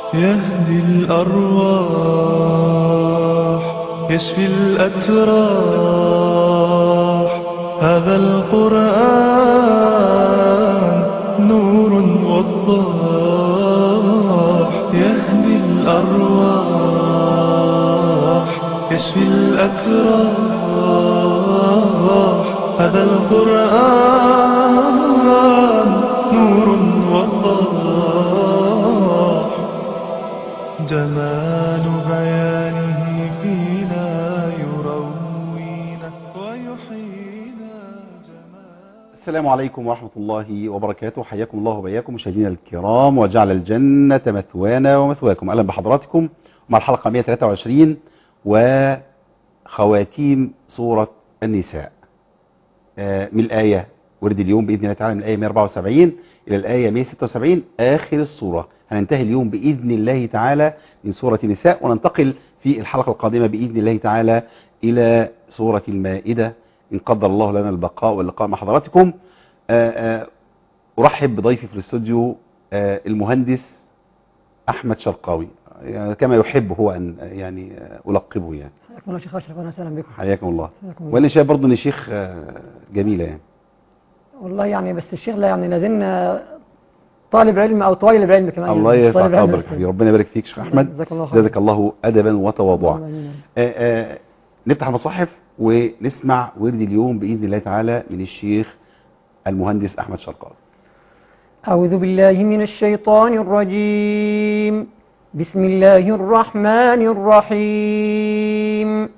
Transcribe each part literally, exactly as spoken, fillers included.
يهدي الأرواح يشفي الأتراح. هذا القرآن نور وضاح. يهدي الأرواح يشفي الأتراح. هذا القرآن نور وضاح. جمال بيانه فينا يروينا ويحيينا جمال. السلام عليكم ورحمة الله وبركاته. حياكم الله وبياكم مشاهدينا الكرام، وجعل الجنة مثوانا ومثواكم. أهلا بحضراتكم مع الحلقة مئة وثلاثة وعشرين وخواتيم سورة النساء من الآية ورد اليوم بإذن الله تعالى من الآية مئة وأربعة وسبعين إلى الآية مئة وستة وسبعين آخر السورة. هننتهي اليوم بإذن الله تعالى من سورة النساء، وننتقل في الحلقة القادمة بإذن الله تعالى إلى سورة المائدة إن قدر الله لنا البقاء واللقاء مع حضراتكم. أرحب بضيفي في الاستوديو المهندس أحمد شرقاوي، يعني كما يحب هو أن يعني ألقبه. يعني حياكم الله شيخ أشرف، أهلا وسهلا بكم. حياكم الله. حياكم الله. وأنا شايف برضه إن الشيخ جميلة يعني. والله يعني بس الشيخ لا يعني لازلنا طالب علم أو طالب علم كمان. الله يعني يرفع طالب علم قدرك بس. حبيبي، ربنا يبارك فيك شيخ أحمد. جزاك الله خير. زادك الله أدبا وتواضعا. آمين. آه، آه، نفتح المصاحف ونسمع ورد اليوم بإذن الله تعالى من الشيخ المهندس أحمد شرقاوي. أعوذ بالله من الشيطان الرجيم. بسم الله الرحمن الرحيم.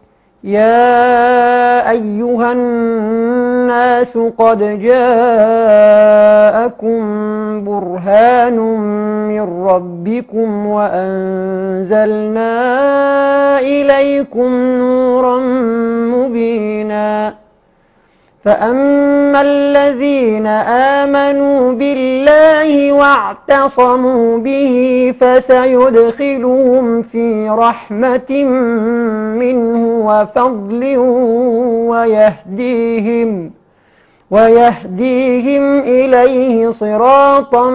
يا أيها الناس قد جاءكم برهان من ربكم وأنزلنا إليكم نورا مبينا. فأما الذين آمنوا بالله واعتصموا به فسيدخلهم في رحمة منه وفضل ويهديهم ويهديهم إليه صراطا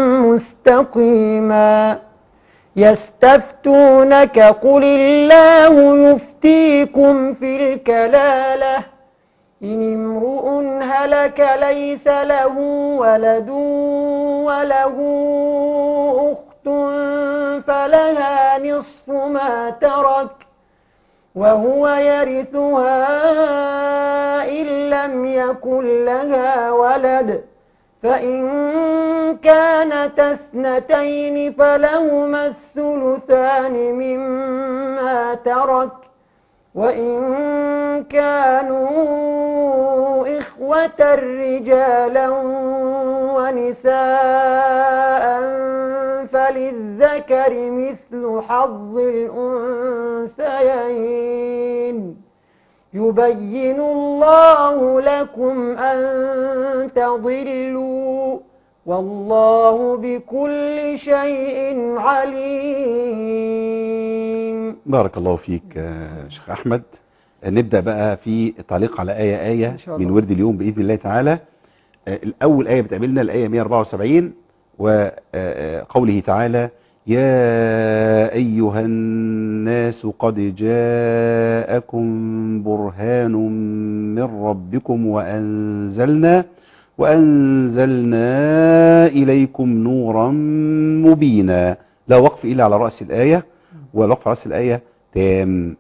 مستقيما. يستفتونك قل الله يفتيكم في الكلالة إن امرؤ هلك ليس له ولد وله أخت فلها نصف ما ترك وهو يرثها إن لم يكن لها ولد، فإن كانت اثنتين فلهما الثلثان مما ترك، وإن كانوا إخوة رجالا ونساء فللذكر مثل حظ الأنثيين. يبين الله لكم أن تضلوا والله بكل شيء عليم. بارك الله فيك يا شيخ أحمد. نبدأ بقى في التعليق على آية آية من ورد اليوم بإذن الله تعالى. الأول آية بتقابلنا الآية مئة وأربعة وسبعين وقوله تعالى يا أيها الناس قد جاءكم برهان من ربكم وأنزلنا وأنزلنا إليكم نورا مبينا. لا وقف إلا على رأس الآية، والوقف على رأس الآية تام.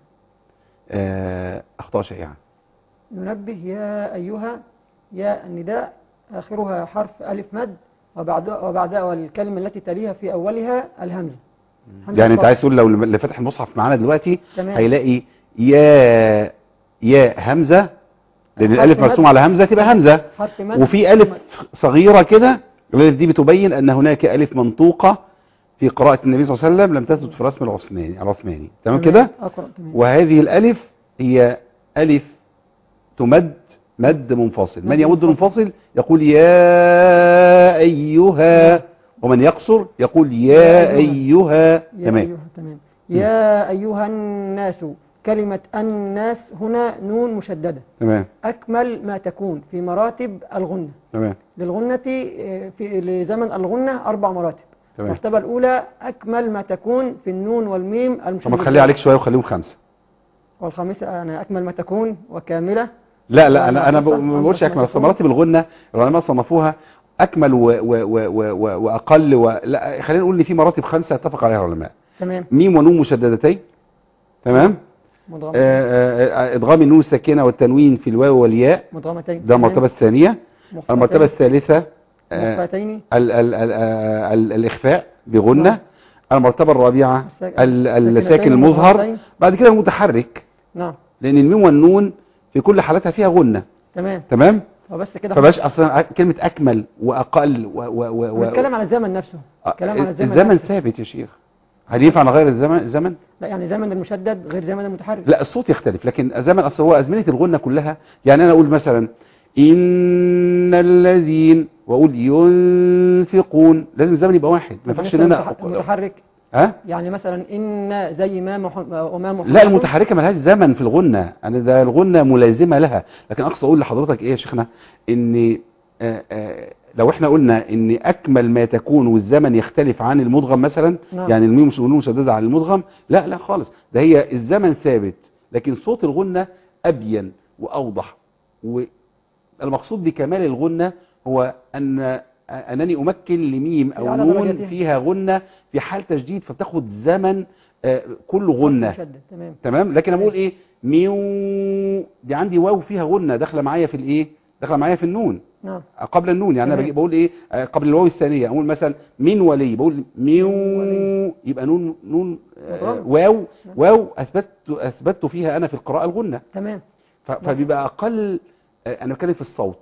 أخطاء شائعة. ننبه يا أيها، يا النداء آخرها حرف ألف مد، وبعدها وبعدها الكلمة التي تليها في أولها الهمزة. يعني أنت عايز تقول لو اللي فتح المصحف معانا دلوقتي تمام. هيلاقي يا يا همزة، لأن الألف مرسوم على همزة تبقى همزة، وفي ألف صغيرة كده. الألف دي بتبين أن هناك ألف منطوقة في قراءة النبي صلى الله عليه وسلم لم تثبت في رسم العثماني العثماني تمام كده. وهذه الألف هي ألف تمد مد منفصل. من يمد المنفصل يقول يا أيها، ومن يقصر يقول يا أيها. تمام. تمام. يا أيها الناس، كلمة الناس هنا نون مشددة. تمام. أكمل ما تكون في مراتب الغنة. تمام. للغنة في لزمن الغنة أربع مراتب. تمام. المرتبة الأولى أكمل ما تكون في النون والميم طب ما المشددة. تخليه عليك شويه وخليهم خمسه. والخامسة أنا أكمل ما تكون وكاملة. لا لا انا انا وناقصة ما بقولش أنقص ما اكمل، اصل تكون. مراتب الغنه العلماء صنفوها اكمل و و و و و واقل و... لا خلينا نقول ان في مراتب خمسه اتفق عليها العلماء. تمام. ميم ونون مشددتين. تمام. مدغمة. آه، آه، ادغام النون الساكنه والتنوين في الواو والياء، مدغمتين. ده المرتبه الثانيه. مخفتين. المرتبه الثالثه آه، مخفتين. ال ال ال آه، ال الاخفاء بغنه. نعم. المرتبه الرابعه الساك- ال- الساكن الساكنتين المظهر. المظهرتين. بعد كده المتحرك، نعم. لان الميم والنون في كل حالاتها فيها غنه. تمام. تمام. وبس كده. فباش اصلا كلمه اكمل واقل و و و و بنتكلم على الزمن نفسه. آه، كلام على الزمن الزمن نفسه. ثابت يا شيخ. هل ينفع نغير الزمن الزمن لا يعني زمن المشدد غير زمن المتحرك. لا الصوت يختلف، لكن الزمن اصل هو ازمنه الغنه كلها. يعني انا اقول مثلا ان الذين واقول ينفقون، لازم الزمن يبقى واحد، ما ينفعش ان انا المتحرك. ها يعني مثلا ان زي ما مح... وما محمد. لا المتحركه ملهاش زمن في الغنه، انا ده الغنه ملازمه لها. لكن اقصد اقول لحضرتك ايه يا شيخنا، ان آآ آآ لو احنا قلنا ان اكمل ما تكون والزمن يختلف عن المدغم مثلا، نعم. يعني الميم والنون مشدده عن المدغم، لا لا خالص، ده هي الزمن ثابت لكن صوت الغنه ابين واوضح. والمقصود بكمال الغنه هو ان انني امكن لميم او على نون درجتها. فيها غنه في حال تشديد، فبتاخد زمن آه، كله غنه. مشدد. تمام. تمام. لكن اقول ايه ميو، دي عندي واو فيها غنه داخله معايا في الايه، داخله معايا في النون نعم. قبل النون. يعني انا تمام. بجي بقول ايه آه، قبل الواو الثانيه اقول مثلا من ولي، بقول ميو ولي. يبقى نون نون آه، مضغم. واو نعم. واو اثبت اثبت فيها انا في القراءه الغنه. تمام. ف- فبيبقى اقل آه، انا بتكلم في الصوت.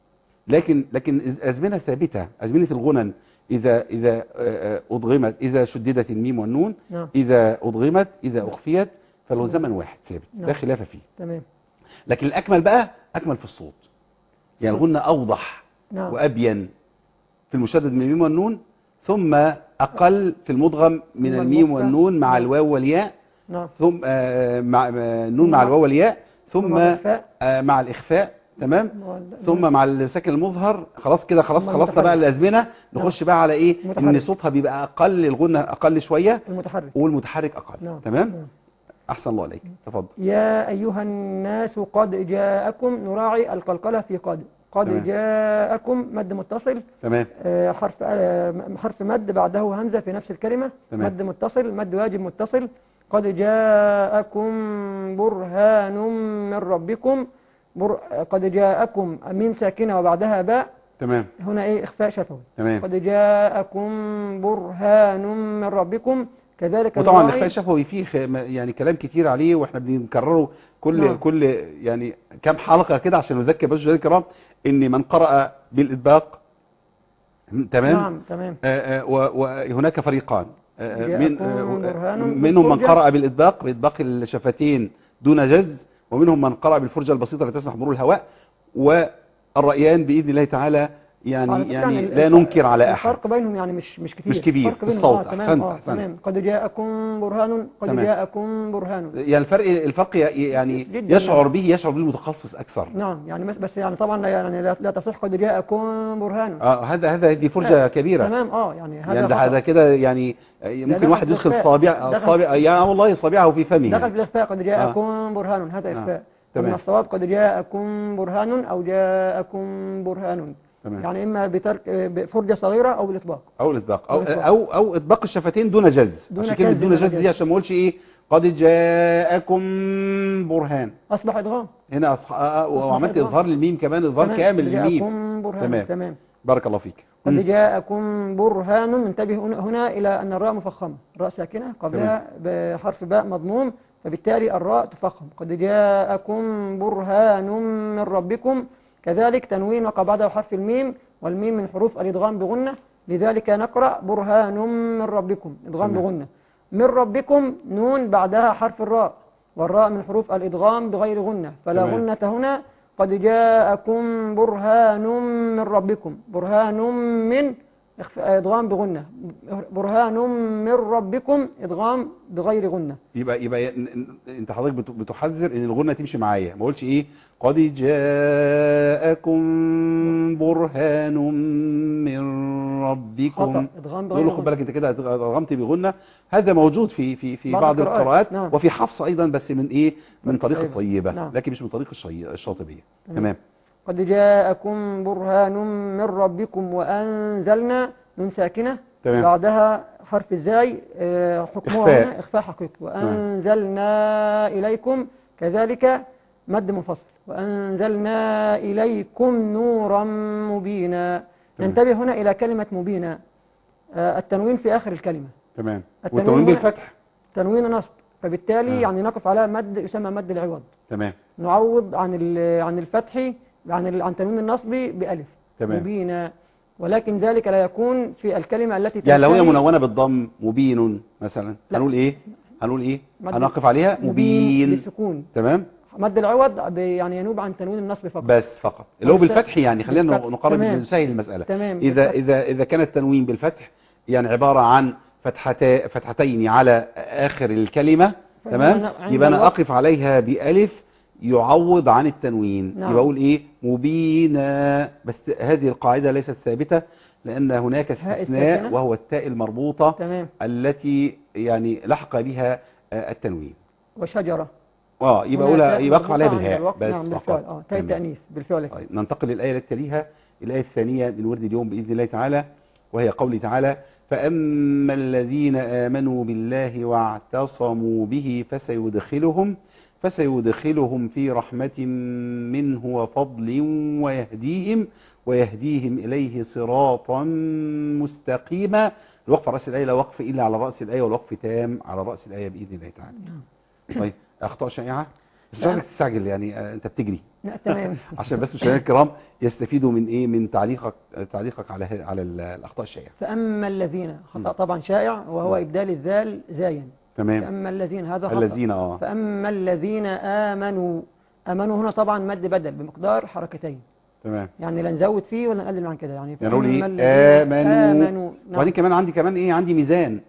لكن لكن ازمنه ثابته، ازمنه الغنن اذا اذا آه، آه، ادغمت، اذا شددت الميم والنون، نعم. اذا ادغمت، اذا اخفيت، فلو زمن واحد ثابت لا نعم. خلاف فيه. تمام. لكن الاكمل بقى اكمل في الصوت، يعني الغنه اوضح نعم. وابين في المشدد من الميم والنون، ثم اقل في المدغم من ثم الميم المخفى. والنون مع نعم. الواو والياء، نعم. ثم آه، مع آه، النون ثم مع الواو والياء، ثم ثم الإخفاء. آه، مع الاخفاء. تمام. وال- ثم مع الساكن المظهر. خلاص كده خلاص ثم خلصنا بقى المتحرك. الازمنه. نخش بقى على ايه، ان المتحرك. صوتها بيبقى اقل، الغنه اقل شويه المتحرك. والمتحرك اقل. نعم. تمام. نعم. احسن الله عليك، تفضل. يا أيها الناس قد جاءكم، نراعي القلقلة في قد. قد تمام. جاءكم مد متصل. تمام. آه، حرف آه، حرف مد بعده همزة في نفس الكلمة. تمام. مد متصل، مد واجب متصل. قد جاءكم برهان من ربكم. بر... قد جاءكم ميم ساكنة وبعدها باء، تمام. هنا ايه اخفاء شفوي. تمام. قد جاءكم برهان من ربكم. كذلك وطبعا نراعي- الاخفاء شفوي فيه خ- يعني كلام كتير عليه، واحنا بنكرره كل نعم. كل يعني كام حلقه كده عشان نذكر بس مشاهدينا الكرام ان من قرأ بالاطباق. تمام. نعم. تمام. آه، آه، و- وهناك فريقان آه، آه، من آه، جاءكم برهان منهم من بالفرجة. قرأ بالإطباق بإطباق الشفتين دون جز، ومنهم من قرأ بالفرجة البسيطة التي تسمح مرور الهواء. والرأيان بإذن الله تعالى على يعني فكرة يعني ال- لا الف- ننكر على أحد. الفرق بينهم يعني مش مش كتير. مش كبير الفرق بينهم الصوت. آه تمام. أحسنت آه أحسنت. تمام. قد جاءكم برهان. قد تمام. جاءكم برهان. يعني الفرق الفرق يعني جداً. يشعر به يشعر به المتخصص أكثر. نعم يعني بس بس يعني طبعا لا يعني لا, لا تصح قد جاءكم برهان. آه هذا هذا دي فرجة كبيرة. تمام. اه يعني هذا يعني ده خطأ. هذا كده يعني ممكن دخل واحد في يدخل الإخفاء. صابع دخل- صابع يعني والله صابعه في فمه. دخل في الإخفاء. قد جاءكم برهان، هذا آه. إخفاء. تمام. أما الصواب قد جاءكم برهان أو جاءكم برهان. تمام. يعني إما بترك بفرجة صغيرة أو بالإطباق. او الاطباق او الإطباق. او او اطباق الشفتين دون جز. دون عشان كلمه جز، دون دون جز جز. دي عشان ما اقولش ايه قد جاءكم برهان. أصبح إدغام. هنا أصح... آه، وعملت إدغام. اظهار للميم كمان، اظهار تمام. كامل قد للميم. جاءكم برهان. تمام. تمام. بارك الله فيك. قد مم. جاءكم برهان. انتبه هنا- هنا إلى أن الراء مفخمة، الراء ساكنة قبلها بحرف باء مضموم، فبالتالي الراء تفخم. قد جاءكم برهان من ربكم. كذلك تنوين وقع بعده حرف الميم، والميم من حروف الإدغام بغنة، لذلك نقرأ برهان من ربكم إدغام تمام. بغنة. من ربكم نون بعدها حرف الراء، والراء من حروف الإدغام بغير غنة، فلا تمام. غنة هنا. قد جاءكم برهان من ربكم. برهان من إخف- إدغام بغنة. برهان من ربكم إدغام بغير غنة. يبقى يبقى ي- ن- ن- انت حضرتك بت- بتحذر ان الغنه تمشي معايا، ما اقولش ايه قد جاءكم برهان من ربكم. خطأ ادغام نقول له خد بالك انت كده ادغمت بغنة. هذا موجود في في في بعض بعض القراءات. القراءات نعم. وفي حفص ايضا، بس من ايه من طريق طيب. الطيبة، نعم. لكن مش من طريق الشي- الشاطبية. تمام. تمام. قد جاءكم برهان من ربكم وأنزلنا من ساكنة تمام. بعدها حرف الزاي آه، حكمها إخفاء. هنا إخفاء حقيقي. وأنزلنا إليكم كذلك مد منفصل. وأنزلنا إليكم نورا مبينا. تمام. ننتبه هنا إلى كلمة مبينا، آه، التنوين في آخر الكلمة، تمام. التنوين والتنوين هنا بالفتح. تنوين نصب، فبالتالي آه. يعني نقف على مد يسمى مد العوض، تمام. نعوض عن ال- عن الفتح عن ال- عن تنوين النصب بألف. تمام. مبينا. ولكن ذلك لا يكون في الكلمة التي يعني لو هي تنتهي- منونة بالضم مبين مثلا لا. هنقول ايه هنقول ايه مد- هنقف عليها مبين. بالسكون. تمام. مد العوض ب- يعني ينوب عن تنوين النصب فقط. بس فقط اللي هو والس- بالفتح، يعني خلينا بالفتح. نقرب تمام. نسهل المسألة. تمام. إذا بالفتح. إذا إذا كان التنوين بالفتح يعني عبارة عن فتحتا فتحتين على آخر الكلمة، تمام، فإنما عند يبقى أنا الوقف- أقف عليها بألف يعوض عن التنوين. نعم. يبقى أقول إيه مبينا. بس هذه القاعدة ليست ثابتة، لأن هناك هاء استثناء الساكنة. وهو التاء المربوطة تمام. التي يعني لحق بها آه، التنوين. وشجرة. اه يبقى هنا أقول تاء يبقى أقف عليها مربوطة عند بالهاء الوقف. بس نعم بالفعل. فقط. اه تاء تمام. التأنيث بالفعل. طيب ننتقل للآية التي تليها، الآية الثانية من ورد اليوم بإذن الله تعالى، وهي قوله تعالى: فأما الذين آمنوا بالله واعتصموا به فسيدخلهم فسيدخلهم في رحمة منه وفضل ويهديهم ويهديهم إليه صراطا مستقيما. الوقف على رأس الآية لا وقف إلا على رأس الآية، والوقف تام على رأس الآية بإذن الله تعالى. طيب أخطاء شائعة بس مش عايزك تستعجل، يعني آه، أنت بتجري لا تمام. عشان بس مشاهدينا الكرام يستفيدوا من ايه من تعليقك تعليقك على ه- على ال- الاخطاء الشائعه. فأما الذين خطأ طبعا شائع، وهو إبدال الذال زايا. تمام. فأما الذين هذا خطأ. الذين اه فأما الذين آمنوا. آمنوا هنا طبعا مد بدل بمقدار حركتين، تمام. يعني لا نزود فيه ولا نقلل عن كده. يعني يعني نقول ايه فأما الذين امنوا. آمنوا. نعم. وبعدين كمان عندي كمان ايه عندي ميزان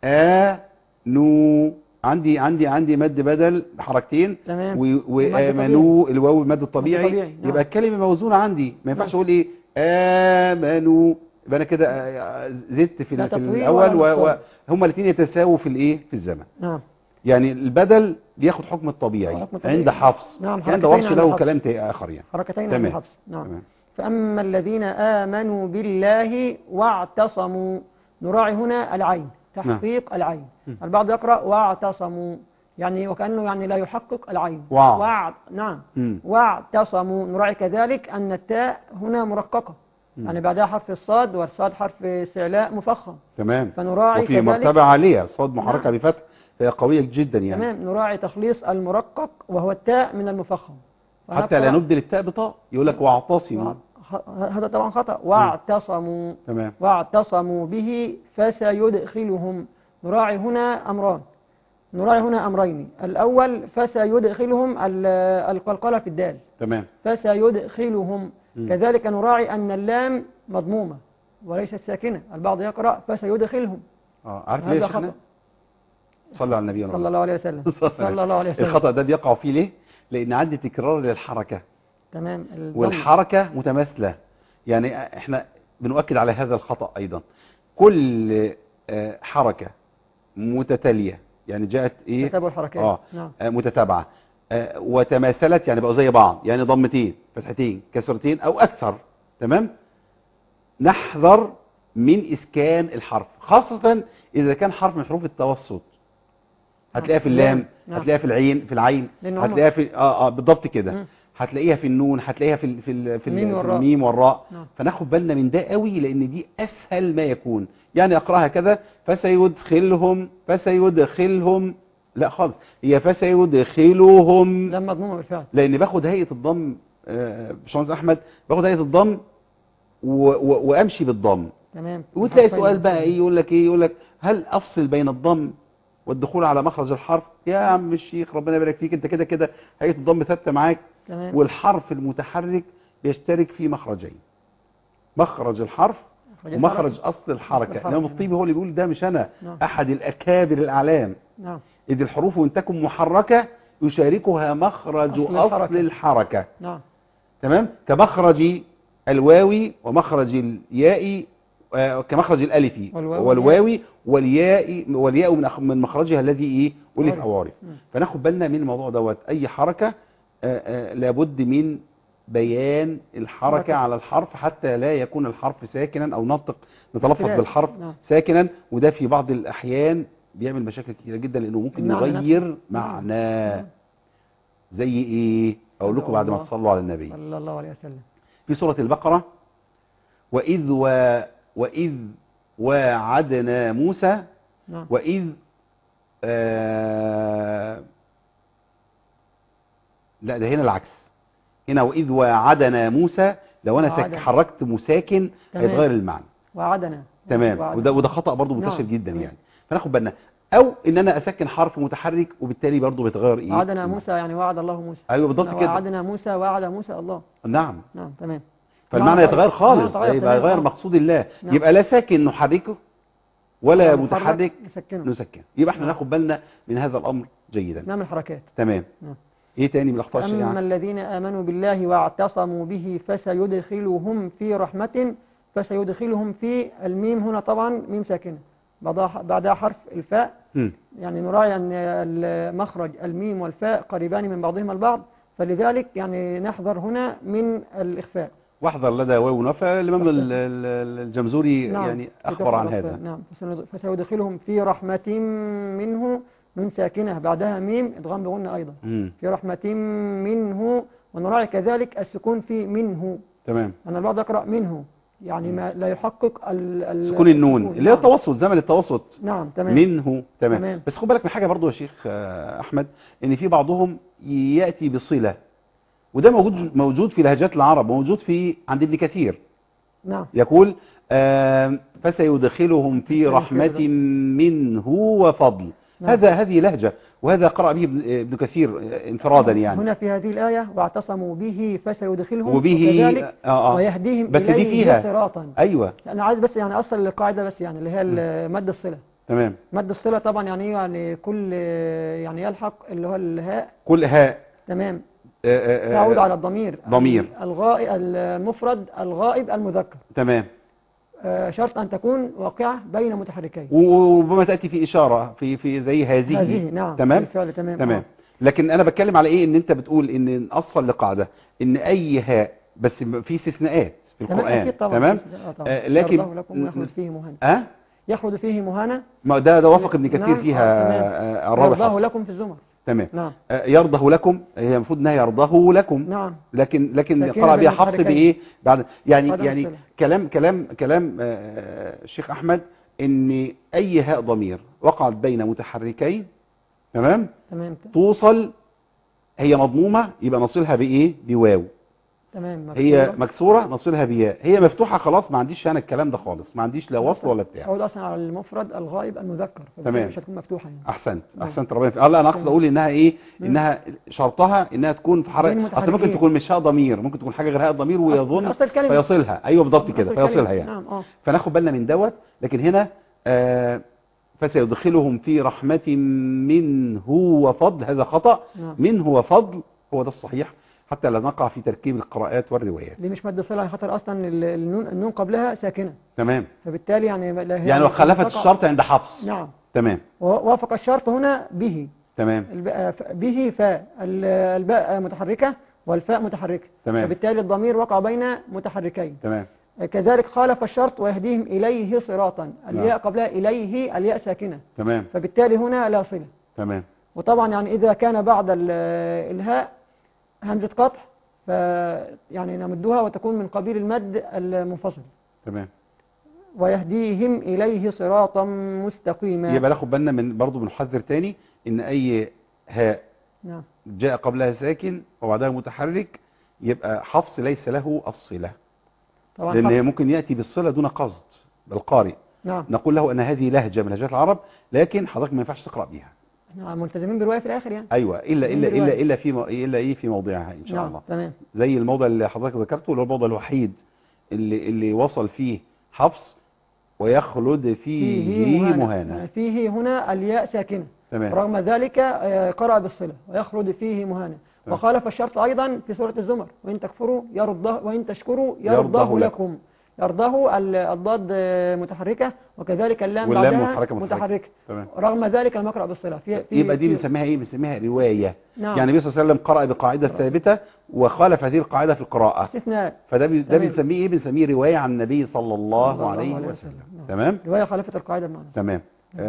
انو، عندي عندي عندي مد بدل بحركتين، تمام. و- ومد وامنوا الواو المد الطبيعي، طبيعي. نعم. يبقى الكلمه موزونه عندي، ما ينفعش نعم. اقول ايه امنوا، يبقى انا كده آه، زدت في, لا ال- في تطويل الاول ولا و- نقصان. وهما الاثنين يتساووا في الايه في الزمن. نعم. يعني البدل بياخد حكم الطبيعي حكم الطبيعي. عند حفص. نعم. عند حركتين ورش عند له حفص. كلام تا- اخر يعني. حركتين عند تمام. الحفص. نعم. تمام. فأما الذين آمنوا بالله واعتصموا. نراعي هنا العين، تحقيق العين. م. البعض يقرأ واعتصموا، يعني وكأنه يعني لا يحقق العين. واع. واع. نعم. مم. واعتصموا. نراعي كذلك أن التاء هنا مرققة، مم. يعني بعدها حرف الصاد، والصاد حرف استعلاء مفخم، تمام. فنراعي وفي كذلك. مرتبة عالية صاد محركة نعم. بفتح، فهي قوية جدا يعني. تمام. نراعي تخليص المرقق وهو التاء من المفخم. حتى لا فنقرأ- نبدل التاء بطاء، يقول لك واعتصموا. ه- هذا طبعا خطأ. واعتصموا. تمام. واعتصموا به فسيدخلهم. نراعي هنا أمران، نراعي هنا أمرين. الأول فسيدخلهم ال- القلقلة في الدال، تمام. فسيدخلهم. مم. كذلك نراعي أن اللام مضمومة وليست ساكنة. البعض يقرأ فسيدخلهم. اه عارف ليه يا هذا شيخنا؟ خطأ. صلى على النبي صلى الله عليه وسلم. صلى الله عليه وسلم. الخطأ ده بيقع فيه ليه؟ لأن عندي تكرار للحركة، تمام. الضم. والحركة متماثلة. يعني احنا بنؤكد على هذا الخطأ أيضا. كل آه، حركة متتالية يعني جاءت ايه تتابع الحركات. اه نعم. آه، متتابعة آه، وتماثلت، يعني بقوا زي بعض، يعني ضمتين فتحتين كسرتين او اكثر، تمام، نحذر من اسكان الحرف، خاصة اذا كان حرف من حروف التوسط. هتلاقيها في اللام، نعم. هتلاقيها في العين، في العين لأنه هم- هتلاقيها في اه اه بالضبط كده، مم. هتلاقيها في النون، هتلاقيها في ال في ال في, ال الميم في والراء. الميم والراء. نعم. فناخد بالنا من ده قوي، لان دي اسهل ما يكون. يعني اقراها كذا فسيدخلهم فسيدخلهم، لا خالص، هي فسيدخلهم، لم مضمومة بالفعل. لان باخد هيئه الضم. آه، باشمهندس احمد، باخد هيئه الضم و- و- وامشي بالضم. تمام. وتلاقي حرفين. سؤال بقى ايه، يقول لك ايه يقول لك هل افصل بين الضم والدخول على مخرج الحرف؟ يا عم الشيخ ربنا يبارك فيك، انت كده كده هيئه الضم ثابته معاك، تمام. والحرف المتحرك بيشترك في مخرجين، مخرج الحرف مخرج ومخرج الحرف. اصل الحركه. الحرف. الامام الطيبي هو اللي بيقول ده، مش انا، نعم. احد الاكابر الاعلام. نعم. اذ الحروف ان تكن محركه يشاركها مخرج أصل اصل, الحركة. الحركه. نعم. تمام، كمخرج الواوي ومخرج الياء آه، كمخرج الالف والواو والواوي والياء والياء من أخ- من مخرجها الذي ايه الف عارف. او عارف. مم. فناخد بالنا من الموضوع دوت. اي حركه آه، آه، لابد من بيان الحركه حركة. على الحرف حتى لا يكون الحرف ساكنا او نطق نتلفظ اختلاف. بالحرف نعم. ساكنا، وده في بعض الاحيان بيعمل مشاكل كتيره جدا لانه ممكن المعنى يغير نفسه. معناه. نعم. زي ايه؟ اقول لكم بعد ما الله. تصلوا على النبي. صلى الله عليه وسلم. في سورة البقرة وإذ و... وإذ واعدنا موسى نعم. وإذ آه... لا ده هنا العكس. هنا وإذ واعدنا موسى لو أنا سك... وعدنا. حركت مساكن تمام. هيتغير المعنى. وعدنا. تمام. وعدنا. وده وده خطأ برضو منتشر نعم. جدا تمام. يعني. فناخد بالنا. أو إن أنا أسكن حرف متحرك وبالتالي برضو بيتغير إيه؟ وعدنا المعنى. موسى يعني وعد الله موسى. أيوه بالضبط كده. وعدنا موسى وعد موسى الله. نعم. نعم تمام. فالمعنى معنى يتغير طيب. خالص، معنى تغير يبقى تمام. يغير آه. مقصود الله. نعم. يبقى لا ساكن نحركه ولا محرك متحرك نسكنه. نسكن. يبقى احنا نعم. ناخد بالنا من هذا الامر جيدا. نعم الحركات. تمام. نعم. ايه تاني من الاخطاء أما الشائعه؟ الذين آمنوا بالله واعتصموا به فسيدخلهم في رحمة. فسيدخلهم في الميم هنا طبعا ميم ساكنة بعدها بعدها حرف الفاء. مم. يعني نراعي أن المخرج الميم والفاء قريبان من بعضهما البعض، فلذلك يعني نحذر هنا من الإخفاء. واحذر لدى واو نفى. الامام ال- ال- الجمزوري نعم. يعني اخبر عن هذا. نعم. فسند- فسيدخلهم في رحمة منه من ساكنة بعدها ميم إدغام بغنة أيضا. مم. في رحمة منه، ونراعي كذلك السكون في منه. تمام. أنا البعض أقرأ منه يعني ما لا يحقق ال ال سكون النون السكون. اللي هو نعم. التوسط، زمن التوسط. نعم تمام. منه. تمام. تمام. بس خد بالك من حاجه برضو يا شيخ آه، احمد، ان في بعضهم ياتي بصله، وده موجود موجود في لهجات العرب، موجود في عند ابن كثير. نعم. يقول آه، فسيدخلهم في رحمة منه وفضل. نعم. هذا هذه لهجة، وهذا قرأ به ابن ابن كثير آه، انفرادا يعني. هنا في هذه الآية واعتصموا به فسيدخلهم وبه وكذلك آه آه. ويهديهم بس دي إليه فيها صراطا. أيوة. أنا عايز بس يعني أصل القاعدة بس يعني اللي هي ال- مد الصلة. تمام. مد الصلة طبعا يعني إيه؟ يعني كل يعني يلحق اللي هو الهاء. كل هاء تمام. آه، آه، آه، تعود على الضمير ضمير. الغائب المفرد الغائب المذكر. تمام. آه، شرط أن تكون واقعة بين متحركين. وربما تأتي في إشارة في في زي هذه. هذه نعم. تمام. بالفعل تمام. تمام. آه. لكن أنا بتكلم على إيه؟ إن أنت بتقول إن أصل لقاعدة إن أي هاء، بس في استثناءات في تمام القرآن. أكيد طبعا. تمام. آه طبعا. آه، لكن يرضاه لكم ويخلد فيه مهانة. أه؟ يخلد فيه مهانة. ما ده ده وافق ابن كثير نعم. فيها آه، تمام. آه، الراوي يرضاه حفص. لكم في الزمر. تمام. نعم. آه، يرضه لكم، هي المفروض انها يرضه لكم. نعم. لكن لكن ساكنة قرأ بين بها حفص الحركين. بايه بعد يعني بعد يعني الصلة. كلام كلام كلام آه، الشيخ احمد ان اي هاء ضمير وقعت بين متحركين تمام تمام. توصل، هي مضمومه يبقى نصلها بايه؟ بواو. تمام. هي مكسورة. مكسوره نصلها بياء. هي مفتوحه خلاص ما عنديش انا الكلام ده خالص، ما عنديش لا وصل ولا بتاع. تعود أصلا على المفرد الغائب المذكر. تمام. مش هتكون مفتوحة يعني. احسنت نعم. احسنت ربنا يفعل. لا انا اقصد تمام. اقول انها ايه؟ مم. انها شرطها انها تكون في حركه. بين اصل ممكن متحركين. تكون مش هاء ضمير، ممكن تكون حاجه غير هاء ضمير ويظن أصل الكلمة. فيصلها. ايوه بالضبط كده، أصل الكلمة. فيصلها يعني. نعم. اه. فناخد بالنا من دوت. لكن هنا آه فسيدخلهم في رحمه منه وفضل، هذا خطا. نعم. منه وفضل هو ده الصحيح، حتى لا نقع في تركيب القراءات والروايات. دي مش مد صلة خاطر أصلا ال- النون النون قبلها ساكنة، تمام. فبالتالي يعني لا هي يعني وخلفت تقع- الشرط عند حفص. نعم. تمام. ووافق الشرط هنا به. تمام. الباء ف- به فاء ال- الباء متحركة والفاء متحركة. تمام. فبالتالي الضمير وقع بين متحركين. تمام. كذلك خالف الشرط ويهديهم إليه صراطا، الياء نعم. قبلها إليه الياء ساكنة، تمام. فبالتالي هنا لا صلة. تمام. وطبعا يعني إذا كان بعد ال- الهاء همزة قطع ف يعني نمدها وتكون من قبيل المد المنفصل. تمام. ويهديهم إليه صراطا مستقيما. يبقى ناخد بالنا من برضه بنحذر تاني ان اي هاء نعم. جاء قبلها ساكن وبعدها متحرك يبقى حفص ليس له الصلة، طبعا لان حق. ممكن يأتي بالصلة دون قصد بالقارئ. نعم. نقول له ان هذه لهجة من لهجات العرب، لكن حضرتك ما ينفعش تقرأ بيها. نعم ملتزمين بالرواية في الآخر يعني. ايوه الا الا بالرواية. الا الا في مو- الا ايه في موضعها ان شاء نعم. الله. تمام. زي الموضع اللي حضرتك ذكرته، اللي هو الموضع الوحيد اللي اللي وصل فيه حفص ويخلد فيه, فيه مهانا. مهانة. فيه هنا الياء ساكنة. تمام. رغم ذلك آه، قرأ بالصلة ويخلد فيه مهانة. تمام. وخالف الشرط أيضا في سورة الزمر، وإن تكفروا يرضه وإن تشكروا يرضه يرضه لكم. لكم. يرضه ال- الضاد آه، متحركة، وكذلك اللام واللام بعدها متحركة متحركة. متحركة. تمام. رغم ذلك المقرأ بالصلة في في يبقى دي في- بنسميها ايه؟ بنسميها روايه. نعم. يعني النبي صلى الله عليه وسلم قرأ بقاعده ثابته وخالف هذه القاعده في القراءه، استثناء. فده بي... ده تمام. بنسميه ايه؟ بنسميه روايه عن النبي صلى الله, صلى الله عليه عليه وسلم. وسلم. نعم. تمام رواية خالفت القاعدة بمعنى. تمام.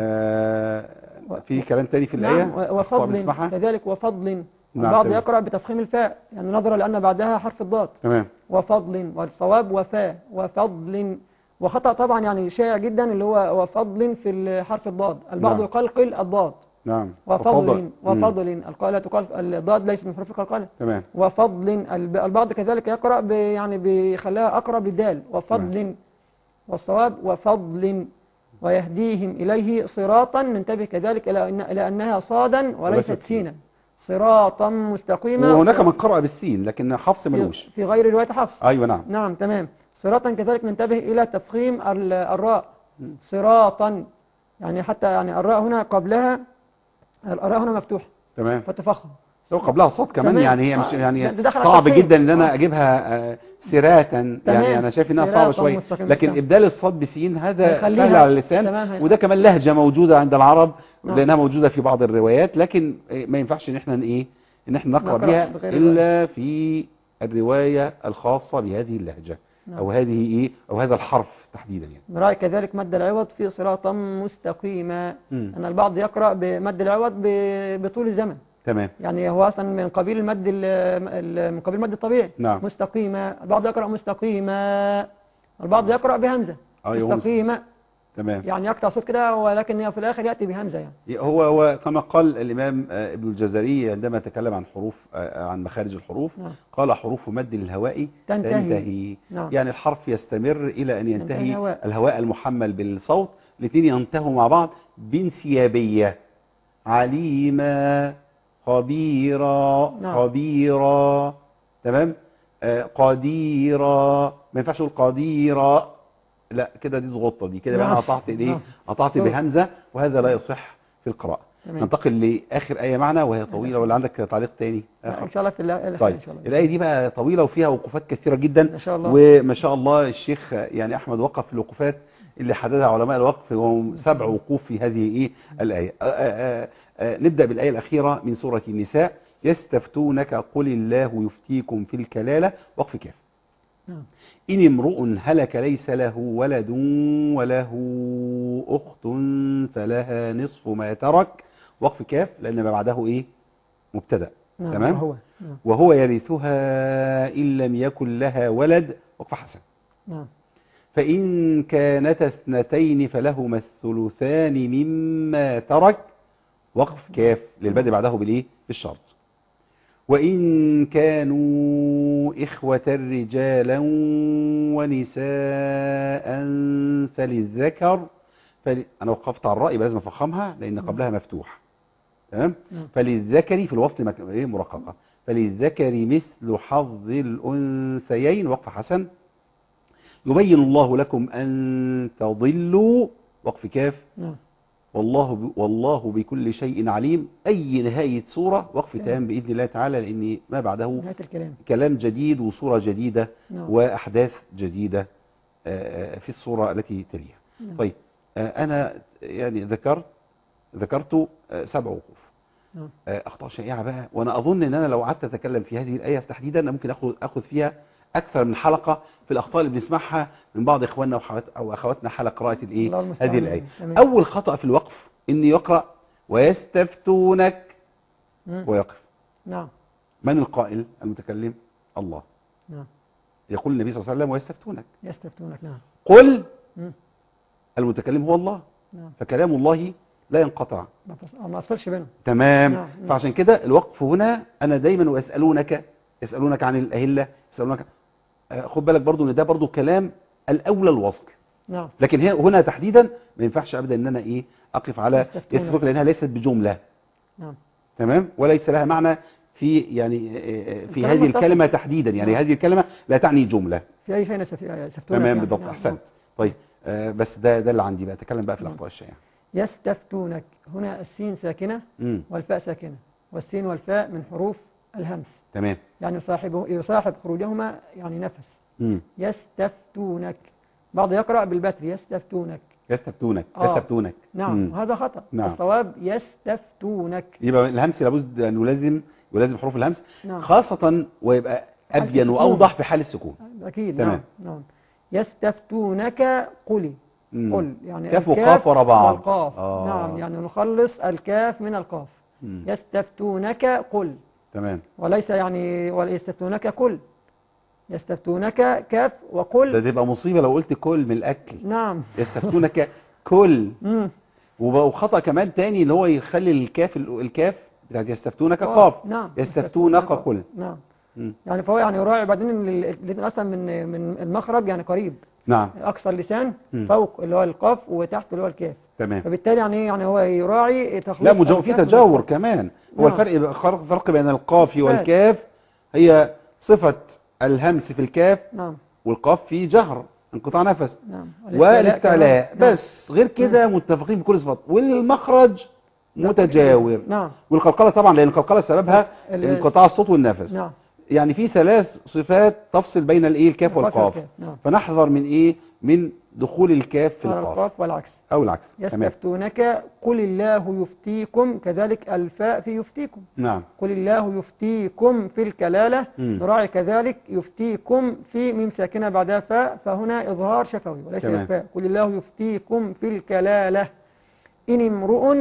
آه و- في كلام تاني في الايه؟ نعم. و- أخطاء وفضل بنسمعها؟ كذلك وفضل. نعم، البعض تمام. يقرأ بتفخيم الفاء، يعني نظرا لأن بعدها حرف الضاد. تمام. وفضل، والصواب وفاء وفضل. وخطأ طبعا يعني شائع جدا اللي هو وفضل في حرف الضاد، البعض نعم. يقلقل الضاد. نعم. وفضل مم. وفضل القالة تقال الضاد ليس من حروف القلقلة. تمام. وفضل الب- البعض كذلك يقرأ ب- يعني بيخليها أقرب للدال وفضل. والصواب وفضل. ويهديهم إليه صراطا، ننتبه كذلك إلى أن إلى أنها صادا وليست وليست سينا. صراطا مستقيما. وهناك من قرأ بالسين لكن حفص في- ملوش. في غير رواية حفص. ايوه نعم. نعم تمام. صراطا كذلك ننتبه إلى تفخيم ال- الراء. صراطا، يعني حتى يعني الراء هنا قبلها، الراء هنا مفتوحة تمام. فتفخم. لو قبلها صوت كمان، تمام. يعني هي مش آه، يعني ده دخل صعب التفخيم. جدا ان انا آه. اجيبها آه، سراتا، يعني انا شايف انها صعبه صراطا شويه، مستقيما. لكن تمام. ابدال الصاد بسين هذا هيخليها- سهل على اللسان، تمام، هي- وده كمان لهجه موجوده عند العرب نعم. لانها موجوده في بعض الروايات، لكن آه، ما ينفعش ان احنا ايه ان احنا نقرا نقرأ بها بغير الا في الروايه الخاصه بهذه اللهجه نعم. او هذه ايه او هذا الحرف تحديدا يعني. نراعي كذلك مد العوض في صراطا مستقيما، مم. أن البعض يقرأ بمد العوض ب- بطول الزمن، تمام. يعني هو أصلا من قبيل المد ال- ال- من قبيل المد الطبيعي. نعم. مستقيما. البعض يقرأ مستقيما، البعض يقرأ بهمزة. أيوة، مستقيما، تمام. يعني يقطع صوت كده ولكن هي في الآخر يأتي بهمزة يعني. هو هو كما قال الإمام آه، ابن الجزري عندما تكلم عن حروف آه، عن مخارج الحروف، نعم. قال حروف مد الهواء تنتهي. تنتهي. نعم. يعني الحرف يستمر إلى أن ينتهي ينتهي الهواء. الهواء المحمل بالصوت، الاثنين ينتهوا مع بعض بانسيابية. عليما، خبيرا، نعم. خبيرا، تمام. آه، قديرا، ما ينفعش اقول قديرا، لا كده دي زغطه، دي كده بقى انا نعم. قطعت ايه نعم. قطعت بهمزه، وهذا لا يصح في القراءه. تمام. ننتقل لاخر ايه معنا وهي طويله، ولا عندك تعليق تاني اخر؟ إن شاء الله في الآخر طيب، إن شاء الله. الايه دي بقى طويله وفيها وقوفات كثيره جدا ما شاء الله. وما شاء الله الشيخ يعني احمد وقف في الوقوفات اللي حددها علماء الوقف، وهم سبع وقوف في هذه ايه الايه. آآ آآ آآ نبدا بالايه الاخيره من سوره النساء. يستفتونك قل الله يفتيكم في الكلاله، وقف كاف. نعم. إن امرؤ هلك ليس له ولد وله أخت فلها نصف ما ترك، وقف كاف لأن ما بعده إيه مبتدأ. نعم. تمام. وهو. نعم. وهو يرثها إن لم يكن لها ولد، وقف حسن. نعم. فإن كانت اثنتين فلهما الثلثان مما ترك، وقف كاف للبدء بعده بالإيه بالشرط. وإن كانوا إخوة رجالا ونساء فللذكر فل... أنا وقفت على الرأي لازم أفخمها لأن قبلها مفتوح. تمام. نعم. فللذكر في الوقت مك... إيه مرققة. فللذكر مثل حظ الأنثيين، وقف حسن. يبين الله لكم أن تضلوا، وقف كاف. نعم. والله ب... والله بكل شيء عليم. أي نهاية سورة وقف تام بإذن الله تعالى، لأن ما بعده نهاية الكلام. كلام جديد وصورة جديدة. نعم. وأحداث جديدة آه، في الصورة التي تليها. نعم. طيب، آه، أنا يعني ذكرت ذكرت آه، سبع وقوف. نعم. آه، أخطاء شائعة بقى، وأنا أظن أن أنا لو قعدت أتكلم في هذه الآية تحديدا أنا ممكن أخذ أخذ فيها أكثر من حلقة في الأخطاء اللي بنسمعها من بعض إخواننا وحوات أو أخواتنا حال قراءة الإيه الله المستعان. هذه الآية. تمام. أول خطأ في الوقف إن يقرأ ويستفتونك مم. ويقف. نعم. من القائل المتكلم؟ الله. نعم. يقول النبي صلى الله عليه وسلم ويستفتونك. يستفتونك. نعم. قل مم. المتكلم هو الله، نعم. فكلام الله لا ينقطع. ما فص- ما أفصلش بينهم. تمام. نعم. نعم. فعشان كده الوقف هنا أنا دايما ويسألونك يسألونك عن الأهلة، يسألونك آه، خد بالك برضو ان ده برضو كلام الأولى الوصل، نعم. لكن هنا هنا تحديدا ما ينفعش أبدا ان أنا إيه أقف على يستفتونك. يستفتونك لأنها ليست بجملة. نعم. تمام. وليس لها معنى في يعني آه، في الكلام هذه متصل. الكلمة تحديدا، يعني نعم. هذه الكلمة لا تعني جملة. في أي شيء يستف- يستفتونك. تمام يعني. بالضبط. نعم. أحسنت. طيب آه، بس ده ده اللي عندي بقى. أتكلم بقى في نعم. الأخطاء الشائعة. يستفتونك، هنا السين ساكنة امم والفاء ساكنة، والسين والفاء من حروف الهمس. تمام. يعني يصاحبه يصاحب خروجهما يعني نفس. مم. يستفتونك. بعض يقرأ بالبتر يستفتونك. يستفتونك آه. يستفتونك. نعم مم. وهذا خطأ. نعم. الصواب يستفتونك. يبقى الهمس لابد ان يلازم يلازم حروف الهمس، نعم. خاصة ويبقى حال ابين السكون. واوضح في حال السكون. أكيد. تمام. نعم نعم. يستفتونك قل. مم. قل يعني كاف الكاف وقاف ورا بعض. والقاف. آه. نعم يعني نخلص الكاف من القاف. مم. يستفتونك قل. تمام. وليس يعني ولا يستفتونك كل. يستفتونك كاف ده وقل. تبقى مصيبة لو قلت كل من الاكل. نعم. يستفتونك كل. مم. وب- وخطأ كمان تاني اللي هو يخلي الكاف الكاف بتاعت يستفتونك قاف. قاف. نعم. يستفتونك قل. نعم. مم. يعني فهو يعني يراعي بعدين ال- الاثنين اصلا من من المخرج يعني قريب. نعم. اقصى اللسان مم. فوق اللي هو القاف وتحت اللي هو الكاف. تمام. فبالتالي يعني ايه يعني هو يراعي تخليص لا مجاور، في الكاف من تجاور القاف. كمان. هو نعم. الفرق فرق فرق بين القاف صفات. والكاف هي صفة الهمس في الكاف نعم والقاف في جهر انقطاع نفس نعم. والاستعلاء كمان. بس، غير كده متفقين بكل صفات. والمخرج نعم. متجاور. نعم. والقلقلة طبعا لأن القلقلة سببها ال- انقطاع الصوت والنفس. نعم. يعني في ثلاث صفات تفصل بين الايه الكاف القاف والقاف. والكاف. نعم. فنحذر من ايه من دخول الكاف في على القاف القاف والعكس. او العكس. تمام. يستفتونك قل الله يفتيكم، كذلك الفاء في يفتيكم. نعم. قل الله يفتيكم في الكلالة. مم. نراعي كذلك يفتيكم في ميم ساكنة بعدها فاء، فهنا إظهار شفوي وليس تمام. الفاء. قل الله يفتيكم في الكلالة. إن امرؤ